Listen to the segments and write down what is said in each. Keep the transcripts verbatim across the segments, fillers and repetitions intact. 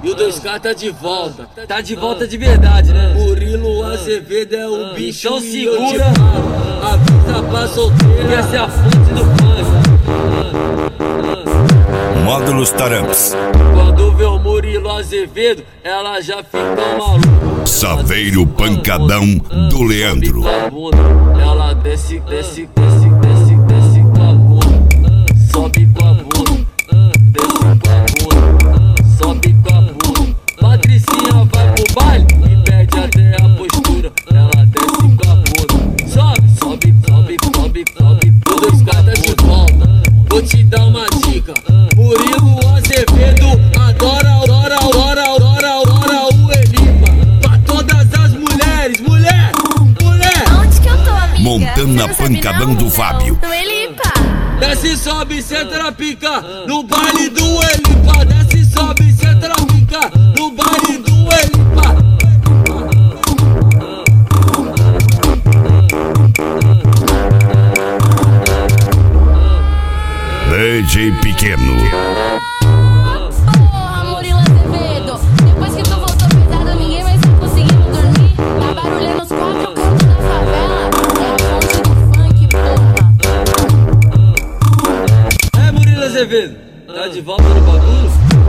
E o dois K tá de volta. Tá de volta de verdade, né? Murilo Azevedo é o bicho. Então e eu te segura. falo, avisa pra solteira. Que essa é a fonte do funk. Módulos Taramps. Quando vê o Murilo Azevedo, ela já fica maluca. Saveiro Pancadão do Leandro. Ela desce, desce, desce, desce, desce com a bunda. Sobe com a bunda. Desce com a bunda. Sobe com a bunda. Patricinha vai pro baile e perde até a postura. Ela desce com a bunda. Sobe, sobe, sobe, sobe, sobe. O dois K tá de volta. Vou te dar uma dica. Murilo Azevedo adora, adora, adora, adora, adora o Elipa. Pra todas as mulheres, mulher, mulher. Onde que eu tô, amiga? Montana Pancadão do Fábio. No Elipa. Desce, sobe, senta na pica no baile do Elipa. Desce, sobe, senta na pica no baile do Elipa. D J Pequeno. Porra, Murilo Azevedo. Depois que tu voltou pesado, ninguém vai estar conseguindo dormir. Tá barulhando os quatro cantos da favela. É a fonte do funk, porra. É, Murilo Azevedo. Tá de volta no bagulho?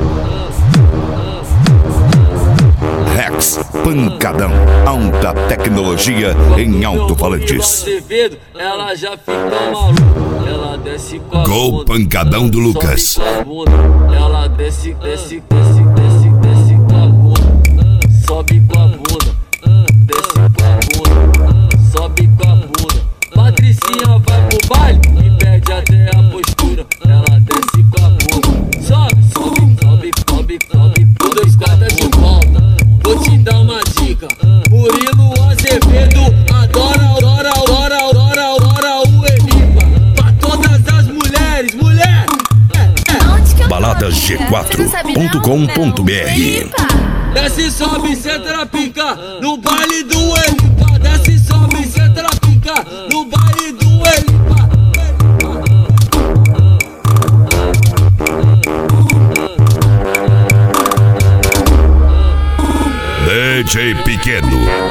Rex Pancadão. Alta tecnologia em alto-falantes. Azevedo, ela já fica maluca. Ela desce com a Gol bunda. Pancadão do Lucas. Sobe com a bunda. Ela desce, desce, desce, desce, desce com a bunda. Sobe com a bunda. Desce com a bunda. Sobe com a bunda. Patricinha vai pro baile e perde até a postura. Ela desce com a bunda. Sobe, sobe, sobe, sobe, sobe. O dois K tá de volta. Vou te dar uma dica. Murilo Azevedo adora, adora, adora, adora, adora o Elipa. Pra todas as mulheres, mulher. Onde que eu tô, balada amiga? g quatro Você não sabe ponto com ponto b r. não? Elipa. Desce, sobe, senta na pica no baile do Elipa. Desce, sobe, senta na pica no baile do Elipa. D J Pequeno.